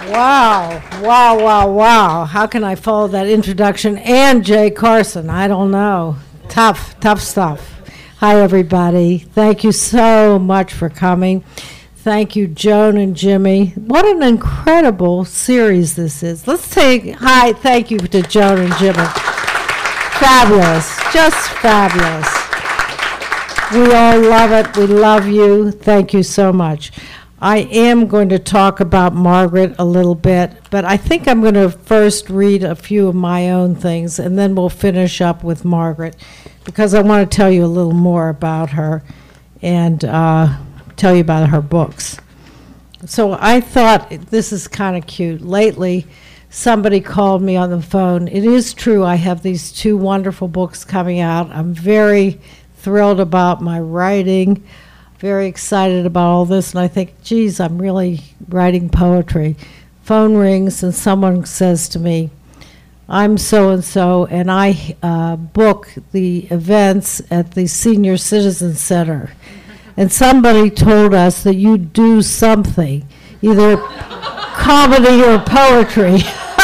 Wow, wow, wow, wow. How can I follow that introduction and Jay Carson? I don't know. Tough, tough stuff. Hi, everybody. Thank you so much for coming. Thank you, Joan and Jimmy. What an incredible series this is. Let's say hi, thank you to Joan and Jimmy. Fabulous, just fabulous. We all love it. We love you. Thank you so much. I am going to talk about Margaret a little bit, but I think I'm going to first read a few of my own things, and then we'll finish up with Margaret, because I want to tell you a little more about her and tell you about her books. So I thought this is kind of cute. Lately, somebody called me on the phone. It is true, I have these two wonderful books coming out. I'm very thrilled about my writing, very excited about all this, and I think, geez, I'm really writing poetry. Phone rings and someone says to me, I'm so-and-so, and I book the events at the Senior Citizen Center. And somebody told us that you do something, either comedy or poetry.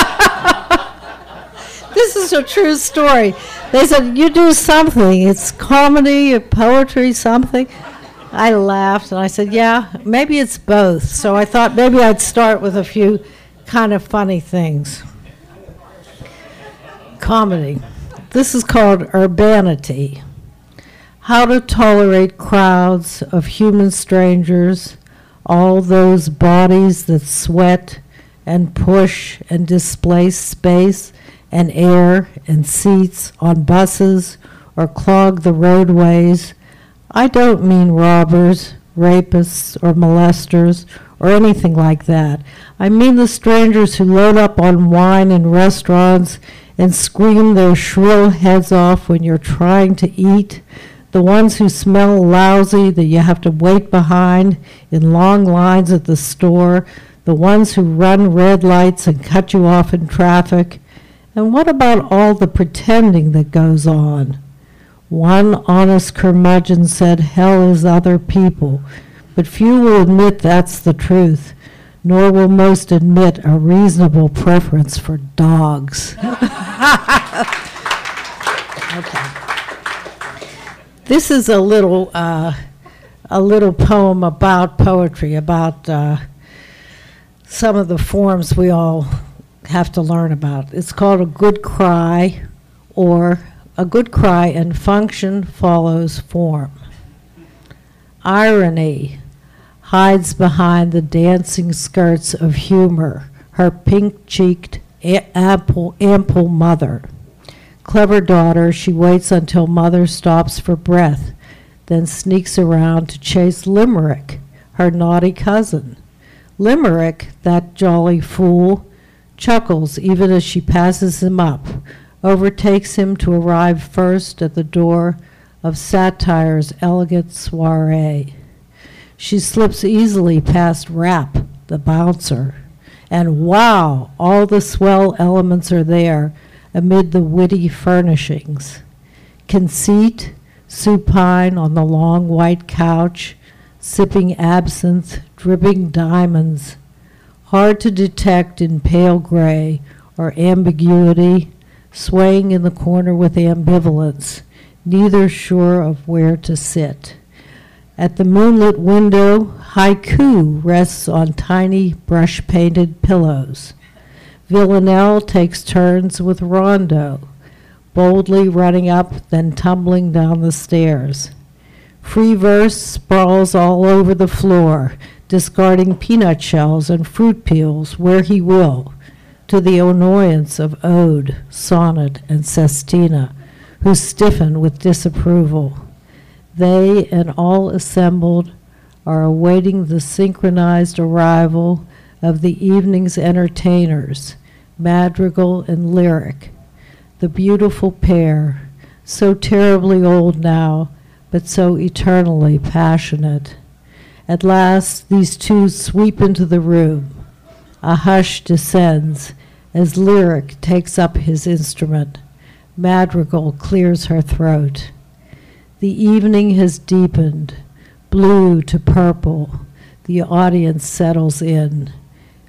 This is a true story. They said, you do something. It's comedy or poetry, something. I laughed, and I said, yeah, maybe it's both. So I thought maybe I'd start with a few kind of funny things. Comedy. This is called Urbanity. How to tolerate crowds of human strangers, all those bodies that sweat and push and displace space and air and seats on buses or clog the roadways. I don't mean robbers, rapists, or molesters, or anything like that. I mean the strangers who load up on wine in restaurants and scream their shrill heads off when you're trying to eat. The ones who smell lousy that you have to wait behind in long lines at the store. The ones who run red lights and cut you off in traffic. And what about all the pretending that goes on? One honest curmudgeon said hell is other people, but few will admit that's the truth, nor will most admit a reasonable preference for dogs. Okay. This is a little poem about poetry, about some of the forms we all have to learn about. It's called A Good Cry, or A Good Cry and Function Follows Form. Irony hides behind the dancing skirts of humor, her pink-cheeked, ample mother. Clever daughter, she waits until mother stops for breath, then sneaks around to chase Limerick, her naughty cousin. Limerick, that jolly fool, chuckles even as she passes him up, overtakes him to arrive first at the door of satire's elegant soiree. She slips easily past Rap, the bouncer, and wow, all the swell elements are there amid the witty furnishings. Conceit, supine on the long white couch, sipping absinthe, dripping diamonds, hard to detect in pale gray or ambiguity, swaying in the corner with ambivalence, neither sure of where to sit. At the moonlit window, haiku rests on tiny brush-painted pillows. Villanelle takes turns with Rondo, boldly running up, then tumbling down the stairs. Free verse sprawls all over the floor, discarding peanut shells and fruit peels where he will, to the annoyance of ode, sonnet, and sestina, who stiffen with disapproval. They and all assembled are awaiting the synchronized arrival of the evening's entertainers, madrigal and lyric, the beautiful pair, so terribly old now, but so eternally passionate. At last, these two sweep into the room. A hush descends as lyric takes up his instrument. Madrigal clears her throat. The evening has deepened, blue to purple. The audience settles in.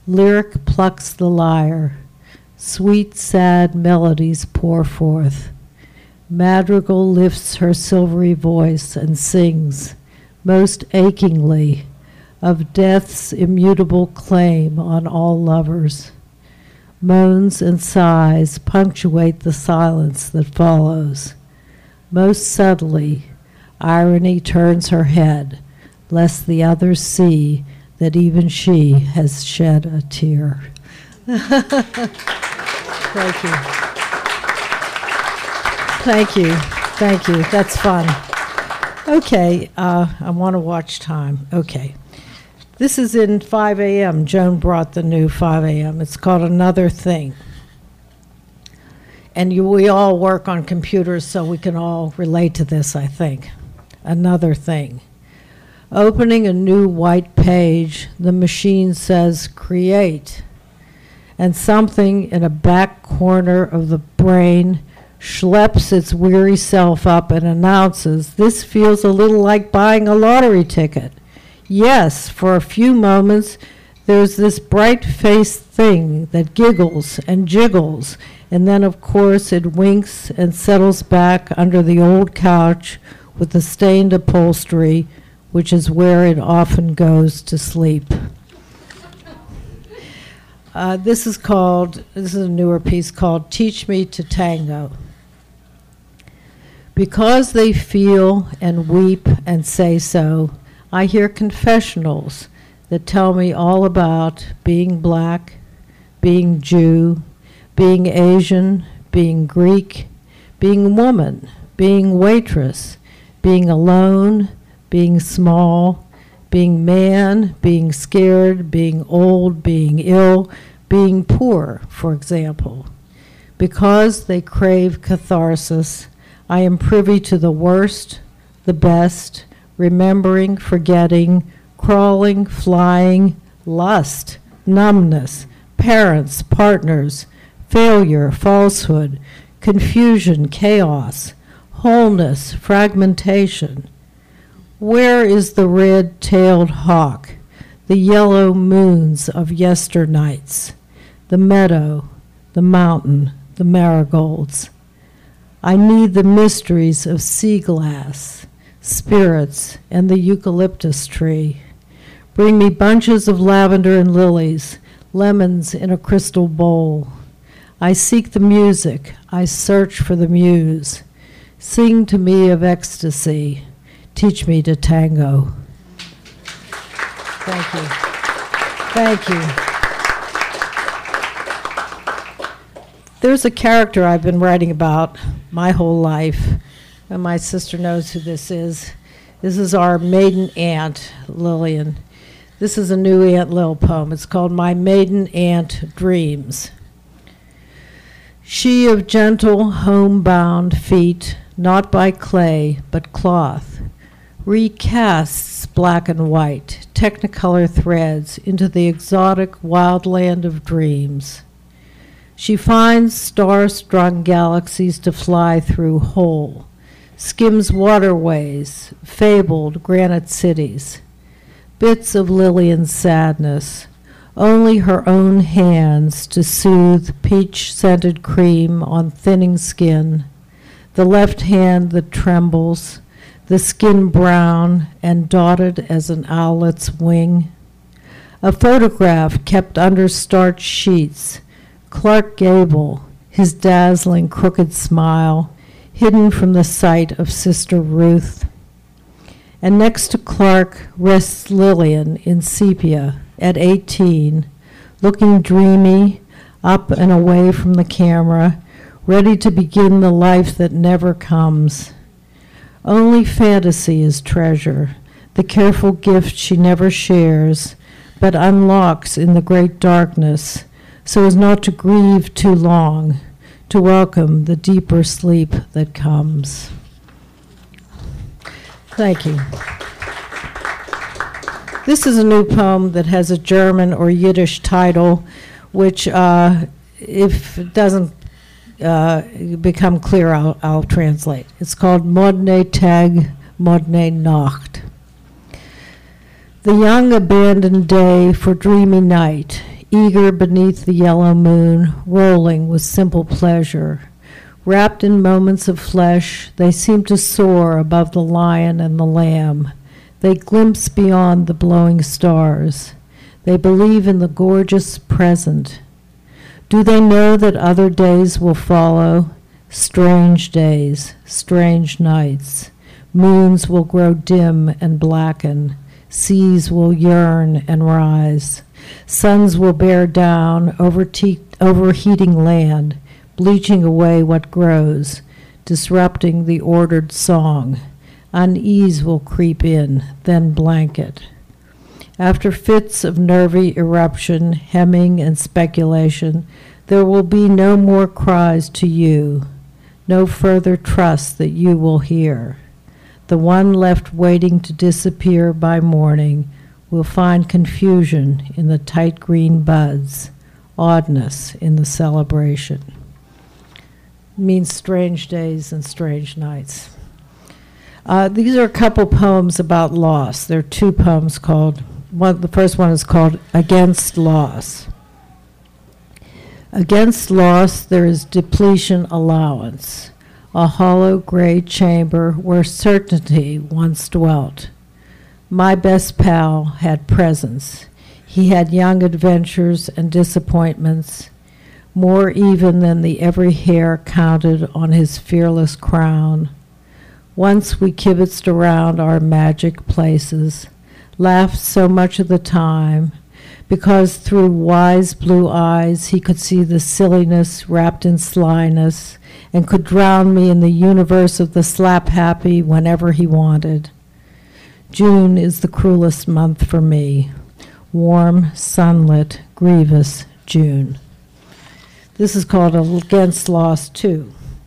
Lyric plucks the lyre. Sweet, sad melodies pour forth. Madrigal lifts her silvery voice and sings, most achingly, of death's immutable claim on all lovers. Moans and sighs punctuate the silence that follows. Most subtly, irony turns her head, lest the others see that even she has shed a tear. Thank you. Thank you. Thank you. That's fun. Okay, I want to watch time. Okay. This is in 5 a.m. Joan brought the new 5 a.m. It's called Another Thing. And we all work on computers, so we can all relate to this, I think. Another thing. Opening a new white page, the machine says, create. And something in a back corner of the brain schleps its weary self up and announces, this feels a little like buying a lottery ticket. Yes, for a few moments, there's this bright-faced thing that giggles and jiggles, and then, of course, it winks and settles back under the old couch with the stained upholstery, which is where it often goes to sleep. This is a newer piece called Teach Me to Tango. Because they feel and weep and say so, I hear confessionals that tell me all about being black, being Jew, being Asian, being Greek, being woman, being waitress, being alone, being small, being man, being scared, being old, being ill, being poor, for example. Because they crave catharsis, I am privy to the worst, the best, remembering, forgetting, crawling, flying, lust, numbness, parents, partners, failure, falsehood, confusion, chaos, wholeness, fragmentation. Where is the red-tailed hawk, the yellow moons of yesternights, the meadow, the mountain, the marigolds? I need the mysteries of sea glass, spirits, and the eucalyptus tree. Bring me bunches of lavender and lilies, lemons in a crystal bowl. I seek the music, I search for the muse. Sing to me of ecstasy, teach me to tango. Thank you. Thank you. There's a character I've been writing about my whole life, and my sister knows who this is. This is our maiden aunt, Lillian. This is a new Aunt Lil poem. It's called My Maiden Aunt Dreams. She of gentle, homebound feet, not by clay, but cloth, recasts black and white, technicolor threads into the exotic wild land of dreams. She finds star-strung galaxies to fly through whole, skims waterways, fabled granite cities, bits of Lillian's sadness, only her own hands to soothe peach-scented cream on thinning skin, the left hand that trembles, the skin brown and dotted as an owlet's wing. A photograph kept under starched sheets, Clark Gable, his dazzling crooked smile, hidden from the sight of Sister Ruth. And next to Clark rests Lillian in sepia at 18, looking dreamy, up and away from the camera, ready to begin the life that never comes. Only fantasy is treasure, the careful gift she never shares, but unlocks in the great darkness, so as not to grieve too long, to welcome the deeper sleep that comes. Thank you. This is a new poem that has a German or Yiddish title, which, if it doesn't become clear, I'll translate. It's called Modne Tag, Modne Nacht. The young abandoned day for dreamy night, eager beneath the yellow moon, rolling with simple pleasure. Wrapped in moments of flesh, they seem to soar above the lion and the lamb. They glimpse beyond the blowing stars. They believe in the gorgeous present. Do they know that other days will follow? Strange days, strange nights. Moons will grow dim and blacken. Seas will yearn and rise. Suns will bear down overheating land, bleaching away what grows, disrupting the ordered song. Unease will creep in, then blanket. After fits of nervy eruption, hemming, and speculation, there will be no more cries to you, no further trust that you will hear. The one left waiting to disappear by morning will find confusion in the tight green buds, oddness in the celebration. It means strange days and strange nights. These are a couple poems about loss. There are two poems called, the first one is called Against Loss. Against loss there is depletion allowance, a hollow gray chamber where certainty once dwelt. My best pal had presence. He had young adventures and disappointments, more even than the every hair counted on his fearless crown. Once we kibitzed around our magic places, laughed so much of the time, because through wise blue eyes he could see the silliness wrapped in slyness and could drown me in the universe of the slap-happy whenever he wanted. June is the cruelest month for me. Warm, sunlit, grievous June. This is called Against Loss 2.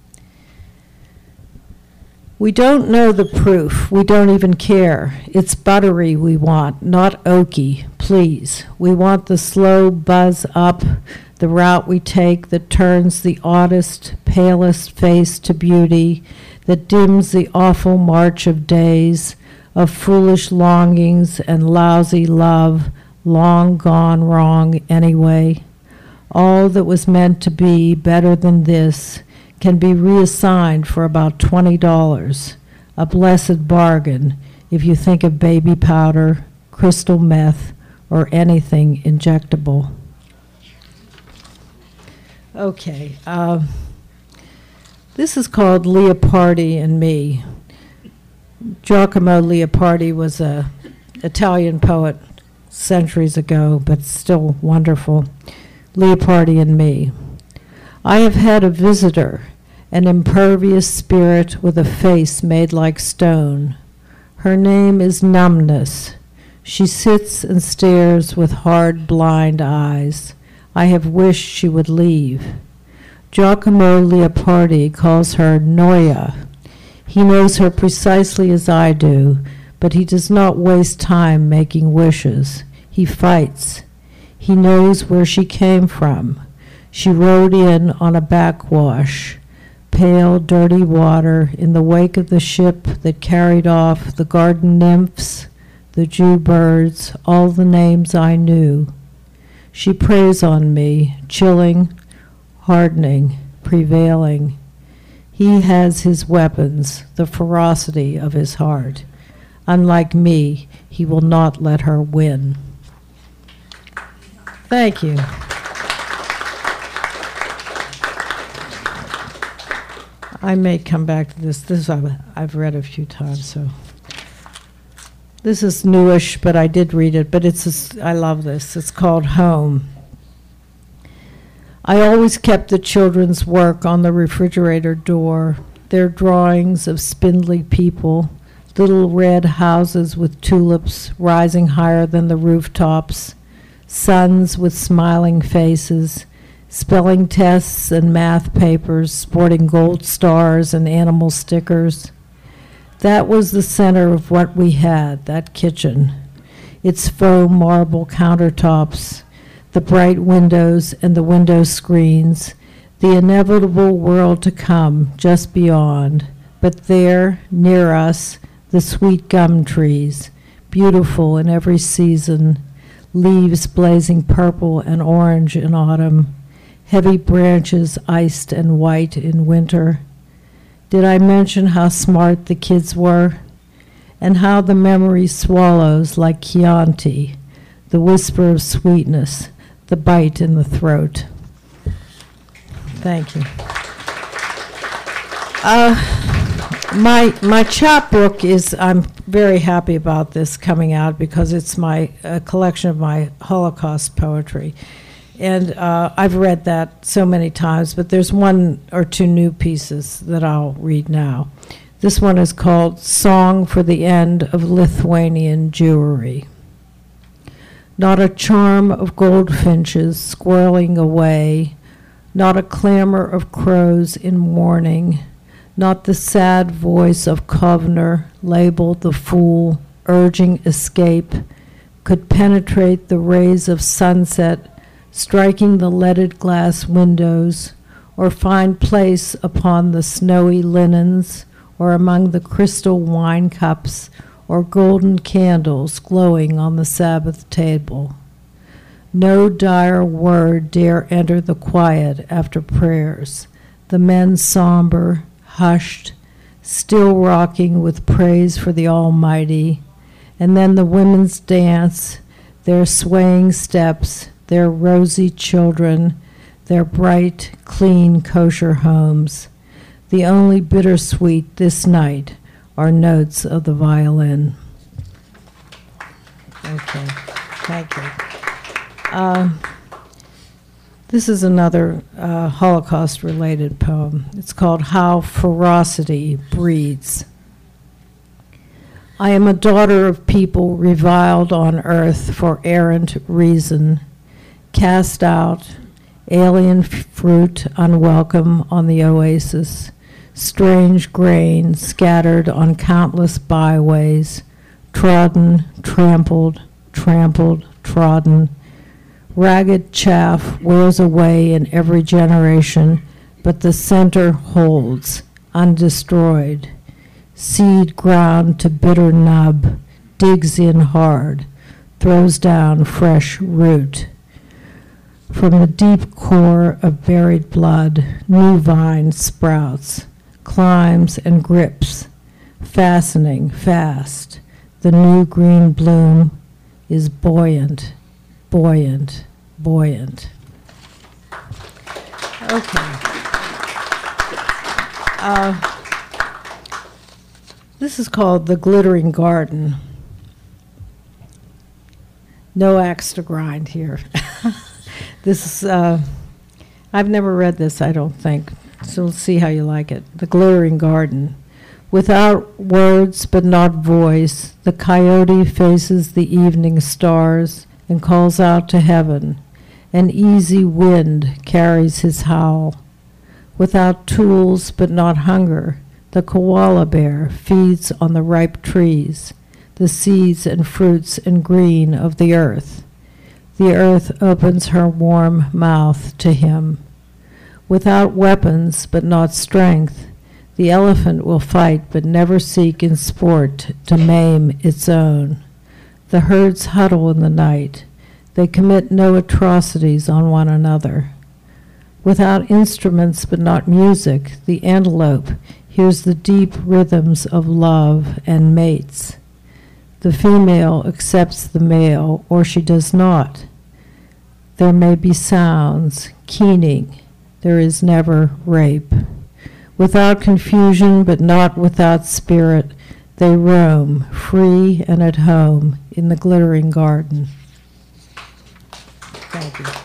We don't know the proof. We don't even care. It's buttery we want, not oaky, please. We want the slow buzz up, the route we take that turns the oddest, palest face to beauty, that dims the awful march of days, of foolish longings and lousy love, long gone wrong anyway. All that was meant to be better than this can be reassigned for about $20, a blessed bargain if you think of baby powder, crystal meth, or anything injectable. Okay, this is called Leopardi and Me. Giacomo Leopardi was an Italian poet centuries ago, but still wonderful. Leopardi and Me. I have had a visitor, an impervious spirit with a face made like stone. Her name is Numbness. She sits and stares with hard, blind eyes. I have wished she would leave. Giacomo Leopardi calls her Noia. He knows her precisely as I do, but he does not waste time making wishes. He fights. He knows where she came from. She rode in on a backwash, pale, dirty water in the wake of the ship that carried off the garden nymphs, the Jew birds, all the names I knew. She preys on me, chilling, hardening, prevailing. He has his weapons, the ferocity of his heart. Unlike me, he will not let her win. Thank you. I may come back to this. This I've read a few times, so. This is newish, but I did read it, but I love this. It's called Home. I always kept the children's work on the refrigerator door, their drawings of spindly people, little red houses with tulips rising higher than the rooftops, sons with smiling faces, spelling tests and math papers sporting gold stars and animal stickers. That was the center of what we had, that kitchen. Its faux marble countertops, the bright windows and the window screens, the inevitable world to come just beyond. But there, near us, the sweet gum trees, beautiful in every season, leaves blazing purple and orange in autumn, heavy branches iced and white in winter. Did I mention how smart the kids were? And how the memory swallows like Chianti, the whisper of sweetness, the bite in the throat. Thank you. My chapbook is, I'm very happy about this coming out because it's a collection of my Holocaust poetry. And I've read that so many times, but there's one or two new pieces that I'll read now. This one is called Song for the End of Lithuanian Jewry. Not a charm of goldfinches squirreling away, not a clamor of crows in mourning, not the sad voice of Kovner, labeled the fool, urging escape, could penetrate the rays of sunset, striking the leaded glass windows, or find place upon the snowy linens, or among the crystal wine cups, or golden candles glowing on the Sabbath table. No dire word dare enter the quiet after prayers, the men somber, hushed, still rocking with praise for the Almighty, and then the women's dance, their swaying steps, their rosy children, their bright, clean, kosher homes. The only bittersweet this night are notes of the violin. Okay, thank you. This is another Holocaust-related poem. It's called How Ferocity Breeds. I am a daughter of people reviled on earth for errant reason, cast out, alien fruit unwelcome on the oasis, strange grain scattered on countless byways, trodden, trampled, trodden. Ragged chaff wears away in every generation, but the center holds, undestroyed. Seed ground to bitter nub, digs in hard, throws down fresh root. From the deep core of buried blood, new vine sprouts, climbs and grips, fastening fast. The new green bloom is buoyant, buoyant, buoyant. Okay. This is called The Glittering Garden. No axe to grind here. This is, I've never read this, I don't think, so let's see how you like it. The Glittering Garden. Without words but not voice, the coyote faces the evening stars and calls out to heaven. An easy wind carries his howl. Without tools but not hunger, the koala bear feeds on the ripe trees, the seeds and fruits and green of the earth. The earth opens her warm mouth to him. Without weapons but not strength, the elephant will fight but never seek in sport to maim its own. The herds huddle in the night. They commit no atrocities on one another. Without instruments but not music, the antelope hears the deep rhythms of love and mates. The female accepts the male, or she does not. There may be sounds, keening. There is never rape. Without confusion, but not without spirit, they roam, free and at home, in the glittering garden. Thank you.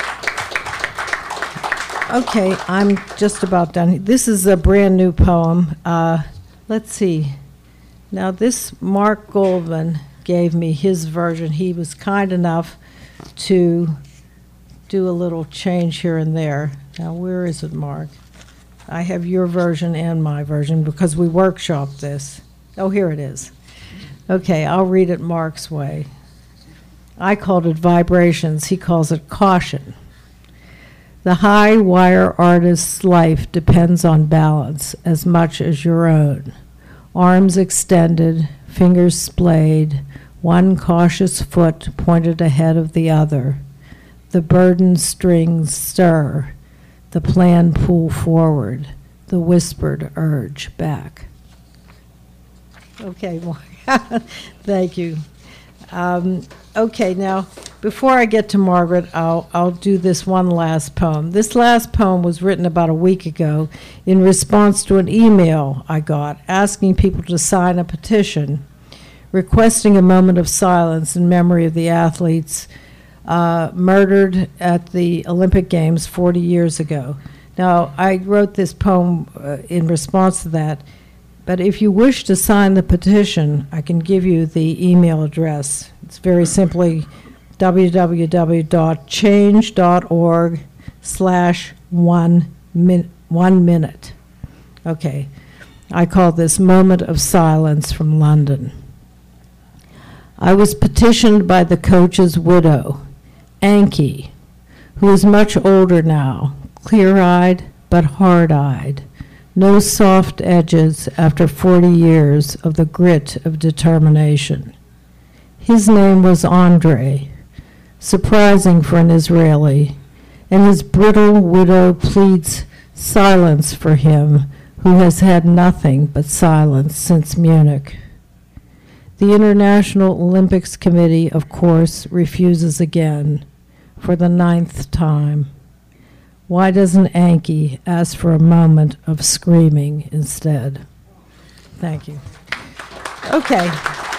Okay, I'm just about done. This is a brand new poem. Let's see. Now this, Mark Goldman gave me his version. He was kind enough to do a little change here and there. Now where is it, Mark? I have your version and my version because we workshopped this. Oh, here it is. Okay, I'll read it Mark's way. I called it vibrations. He calls it caution. The high wire artist's life depends on balance as much as your own. Arms extended, fingers splayed, One cautious foot pointed ahead of the other. The burdened strings stir, the plan pull forward, the whispered urge back. Okay, thank you. Okay, now, before I get to Margaret, I'll do this one last poem. This last poem was written about a week ago in response to an email I got asking people to sign a petition requesting a moment of silence in memory of the athletes murdered at the Olympic Games 40 years ago. Now, I wrote this poem in response to that, but if you wish to sign the petition, I can give you the email address. It's very simply www.change.org/1 minute. Okay, I call this Moment of Silence from London. I was petitioned by the coach's widow, Anki, who is much older now, clear-eyed but hard-eyed, no soft edges after 40 years of the grit of determination. His name was Andre, surprising for an Israeli, and his brittle widow pleads silence for him who has had nothing but silence since Munich. The International Olympics Committee, of course, refuses again for the 9th time. Why doesn't Anki ask for a moment of screaming instead? Thank you. Okay.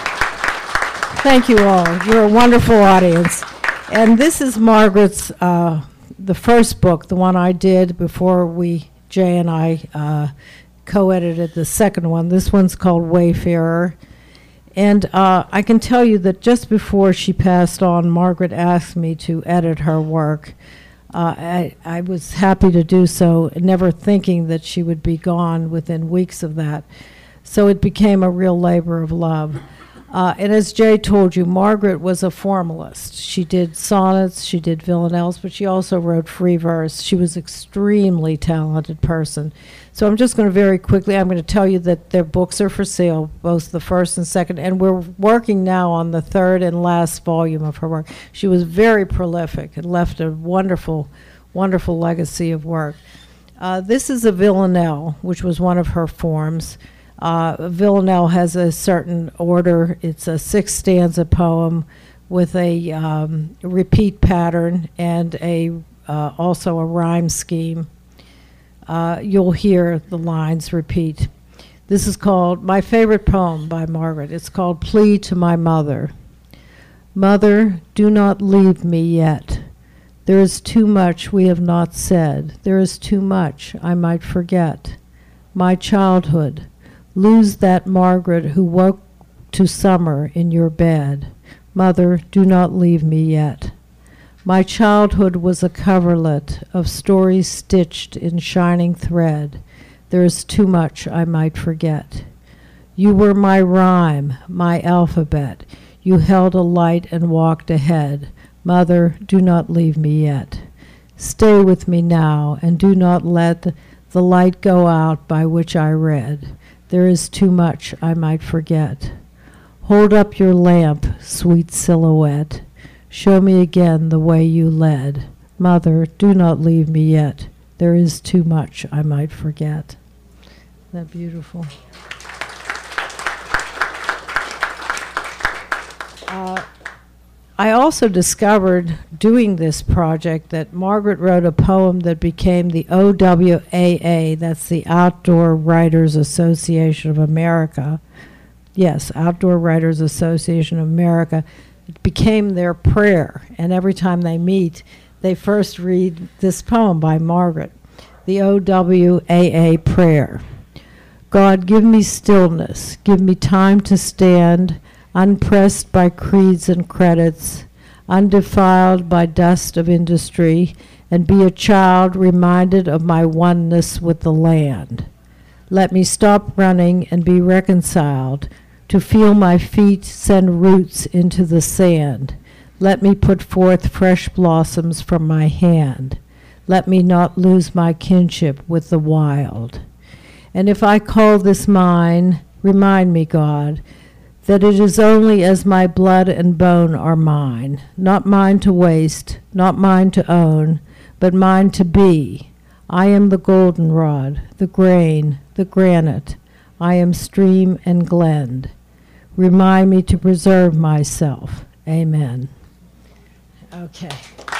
Thank you all. You're a wonderful audience. And this is Margaret's, the first book, the one I did before Jay and I co-edited the second one. This one's called Wayfarer. And I can tell you that just before she passed on, Margaret asked me to edit her work. I was happy to do so, never thinking that she would be gone within weeks of that. So it became a real labor of love. And as Jay told you, Margaret was a formalist. She did sonnets, she did villanelles, but she also wrote free verse. She was an extremely talented person. So I'm just going to very quickly, I'm going to tell you that their books are for sale, both the first and second, and we're working now on the third and last volume of her work. She was very prolific and left a wonderful, wonderful legacy of work. This is a villanelle, which was one of her forms. Villanelle has a certain order. It's a 6-stanza poem with a repeat pattern and also a rhyme scheme. You'll hear the lines repeat. This is called my favorite poem by Margaret. It's called Plea to My Mother. Mother, do not leave me yet. There is too much we have not said. There is too much I might forget. My childhood. Lose that Margaret who woke to summer in your bed. Mother, do not leave me yet. My childhood was a coverlet of stories stitched in shining thread. There is too much I might forget. You were my rhyme, my alphabet. You held a light and walked ahead. Mother, do not leave me yet. Stay with me now, and do not let the light go out by which I read. There is too much I might forget. Hold up your lamp, sweet silhouette. Show me again the way you led. Mother, do not leave me yet. There is too much I might forget. Isn't that beautiful? I also discovered doing this project that Margaret wrote a poem that became the OWAA, that's the Outdoor Writers Association of America. Yes, Outdoor Writers Association of America. It became their prayer, and every time they meet, they first read this poem by Margaret, the OWAA prayer. God, give me stillness, give me time to stand, unpressed by creeds and credits, undefiled by dust of industry, and be a child reminded of my oneness with the land. Let me stop running and be reconciled, to feel my feet send roots into the sand. Let me put forth fresh blossoms from my hand. Let me not lose my kinship with the wild. And if I call this mine, remind me, God, that it is only as my blood and bone are mine, not mine to waste, not mine to own, but mine to be. I am the goldenrod, the grain, the granite. I am stream and glen. Remind me to preserve myself. Amen. Okay.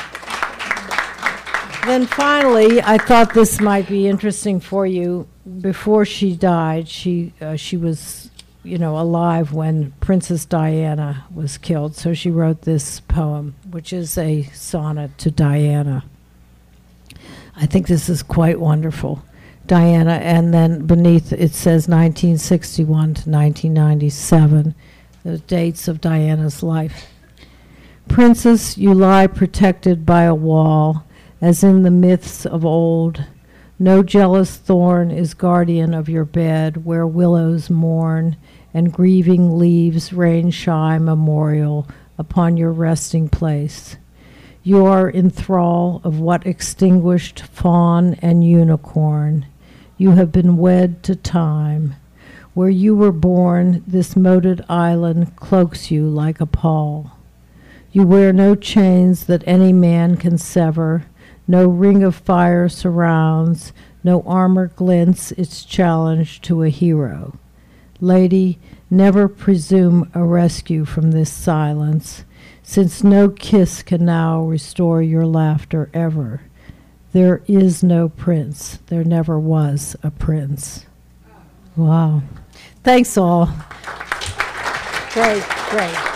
Then finally, I thought this might be interesting for you. Before she died, she was, alive when Princess Diana was killed. So she wrote this poem, which is a sonnet to Diana. I think this is quite wonderful. Diana, and then beneath it says 1961 to 1997, the dates of Diana's life. Princess, you lie protected by a wall, as in the myths of old. No jealous thorn is guardian of your bed, where willows mourn and grieving leaves rain shy memorial upon your resting place. You are in thrall of what extinguished fawn and unicorn. You have been wed to time. Where you were born, this moated island cloaks you like a pall. You wear no chains that any man can sever. No ring of fire surrounds, no armor glints its challenge to a hero. Lady, never presume a rescue from this silence, since no kiss can now restore your laughter ever. There is no prince. There never was a prince. Wow. Thanks all. Great, great.